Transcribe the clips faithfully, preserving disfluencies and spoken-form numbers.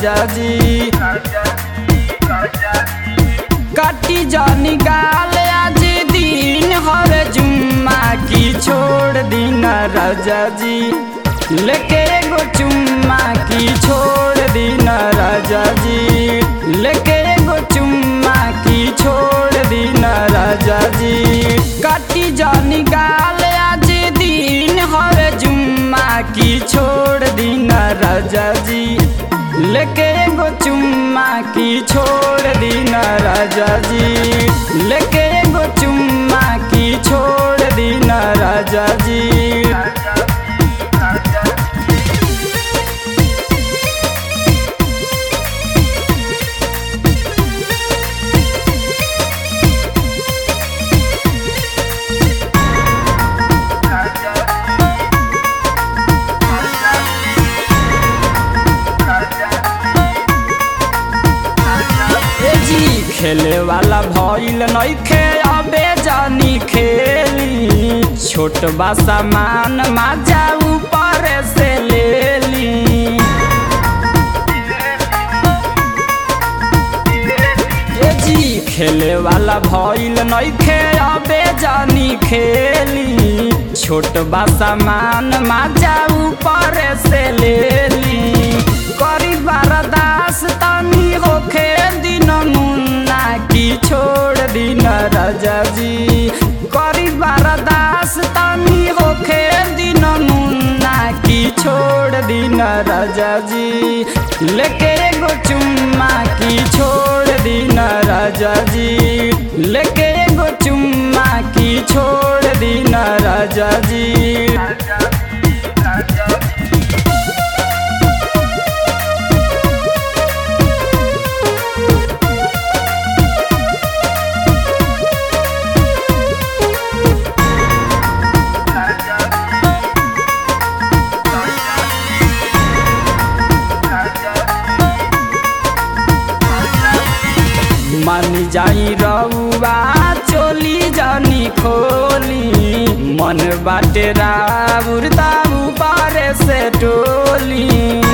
राजा जी। काटी जानी गाल आज दिन हर जुम्मा की छोड़ दीना राजा जी। लेके गो चुम्मा की छोड़ दीना राजा जी। लेके गो चुम्मा की छोड़ दीना राजा जी। काटी जानी गाल आज दिन हर जुम्मा की छोड़ दीना राजा जी। लेके गो चुम्मा की छोड़ दीना राजा जी। लेके गो चुम्मा की छोड़ दीना राजा जी। खेले वाला भइल नइखे अबे जानी खेली। छोट बा सामान माजा ऊपर से ले ली। जी खेले वाला भइल नइखे अबे जानी खेली। छोट बा सामान माजा ऊपर से ले ली। करी बर्दाश्त तनी होखे दिन मुन्ना की छोड़ दीना राजा जी। करी बर्दाश्त तनी होखे दिन मुन्ना की छोड़ दीना राजा जी। लेके गो चुम्मा की छोड़ दीना राजा जी। लेके गो चुम्मा की छोड़ दीना राजा जी। मन जाई रउआ चोली जानी खोली। मन बाटे राउर दाऊ पारे से टोली।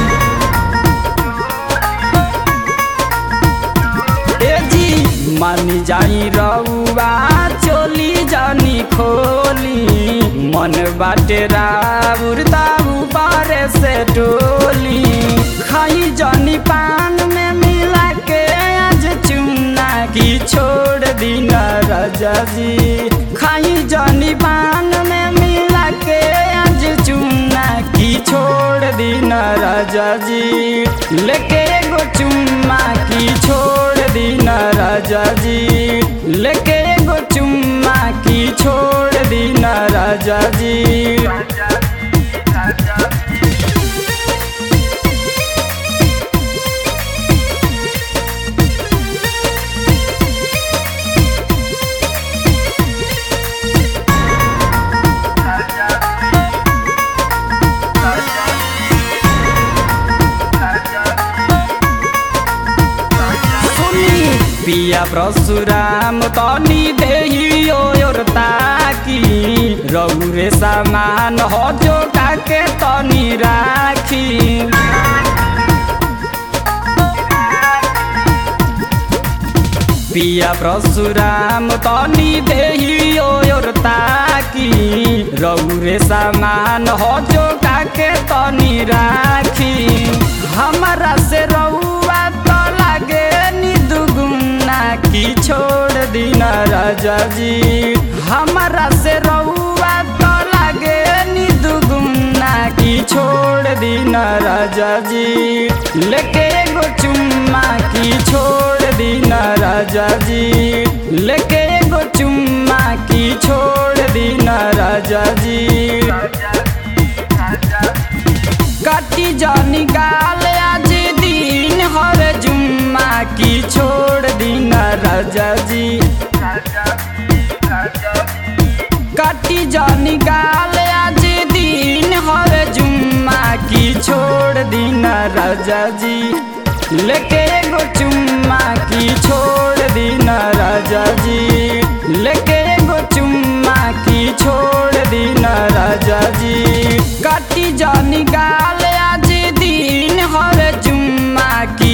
ए जी मन जाई रउआ चोली जानी खोली। मन बाटे राउर दाऊ पारे से टोली। खाई जानी पान में मिला के आज चुन्ना की छोड़ दीना राजा जी। खाई जानी पान में मिला के आज चुन्ना की छोड़ दीना राजा जी। लेके गो चुम्मा की छोड़ दीना राजा जी। लेके गो चुम्मा की छोड़ दीना राजा जी। पिया परशुराम तनी देहियो ताकी। रउरे सामान हो जो काके तनी राखी। पिया परशुराम तनी देहियो ताकी। रउरे सामान हो जो काके तनी राखी। हमारा से रउआ तो लागे नी दुगुना की छोड़ दीना राजा जी। हमारा से रउआ तो लागे नी दुगुना की छोड़ दीना राजा जी। लेके गो चुम्मा की छोड़ दीना राजा जी। लेके गो चुम्मा की छोड़ दीना राजा जी। काटी जानी गाल आज दिन हर जुम्मा की छोड़ दीना राजा जी। काटी जानी गाल आज दिन हर जुम्मा की छोड़ दीना राजा जी। लेके गो चुम्मा की छोड़ दीना राजा जी। लेके गो चुम्मा की छोड़ दीना राजा जी। काटी जानी गाल आज दिन हर जुम्मा की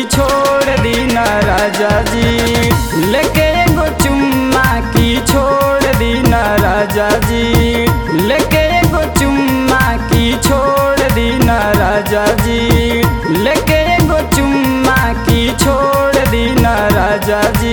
की छोड़ दी न राजा जी, लेके एगो चुम्मा की छोड़ दी न राजा जी, लेके एगो चुम्मा की छोड़ दी न राजा जी, लेके एगो चुम्मा की छोड़ दी न राजा जी।